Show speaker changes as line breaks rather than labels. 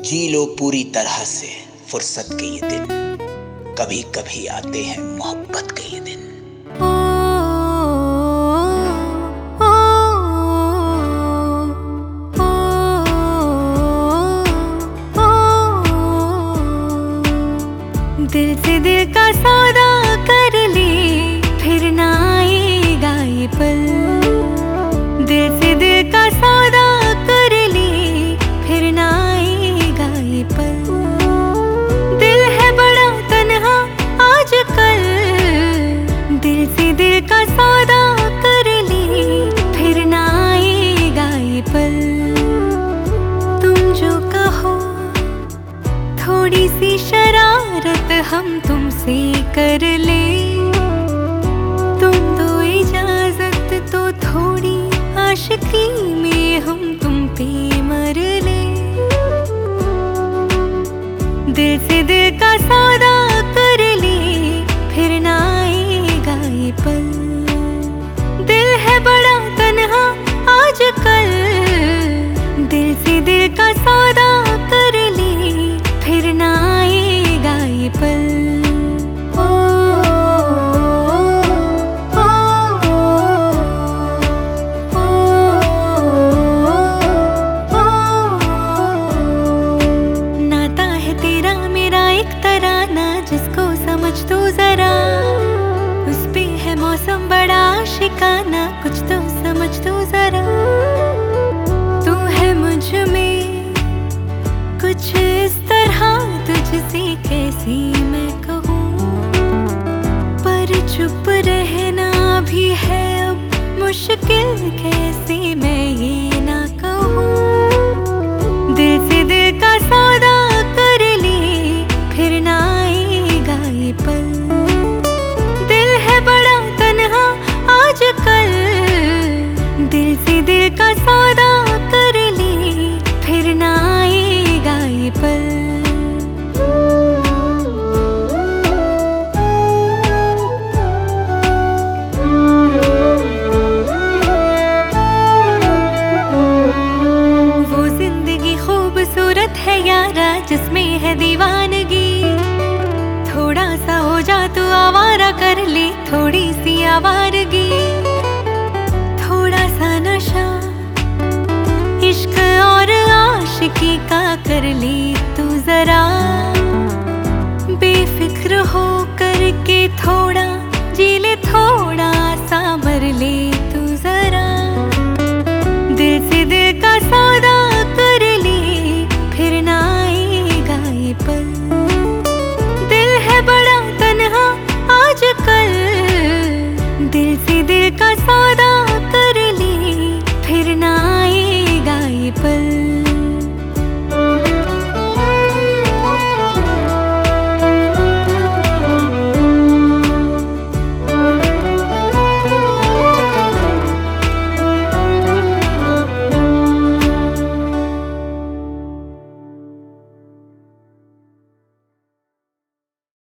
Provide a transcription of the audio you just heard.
जी लो पूरी तरह से फुर्सत के ये दिन, कभी कभी आते हैं मोहब्बत के ये दिन।
दिल से दिल का सौदा कर ले, फिर ना आएगा ये पल। दिल से दिल का सौदा कर ले, फिर ना आएगा ये पल। दिल है बड़ा तन्हा आजकल, दिल से दिल का सौदा कर ले, फिर ना आएगा ये पल। तुम जो कहो थोड़ी सी शरारत हम तुमसे कर ले, तुम दो इजाजत तो थोड़ी आशिकी में हम तुम पे मर ले। दिल से दिल का सौदा कर ले, फिर ना आएगा ये पल। दिल है बड़ा तन्हा आजकल, दिल से दिल का सौदा कर ले, फिर ना आएगा ये पल। नाता है तेरा मेरा एक तराना, जिसको समझ तो जरा, उस पे है मौसम बड़ा आशिकाना, कुछ तो समझ तो जरा। तू है मुझ में कुछ इस तरह, तुझसे कैसी मैं कहूँ, पर चुप रहना भी है अब मुश्किल, कैसे मैं ये ना कहूँ। दिल से दिल का सौदा कर ले, फिर ना आएगा ये पल। दिल है बड़ा तन्हा आजकल, दिल से दिल का सौदा कर ले, फिर ना आएगा ये पल। वो जिंदगी खूबसूरत है यारा, जिसमें है दीवानगी, थोड़ा सा हो जा तू आवारा, कर ले थोड़ी सी आवारगी। थोड़ा सा नशा इश्क और आशिकी का कर ले तू जरा।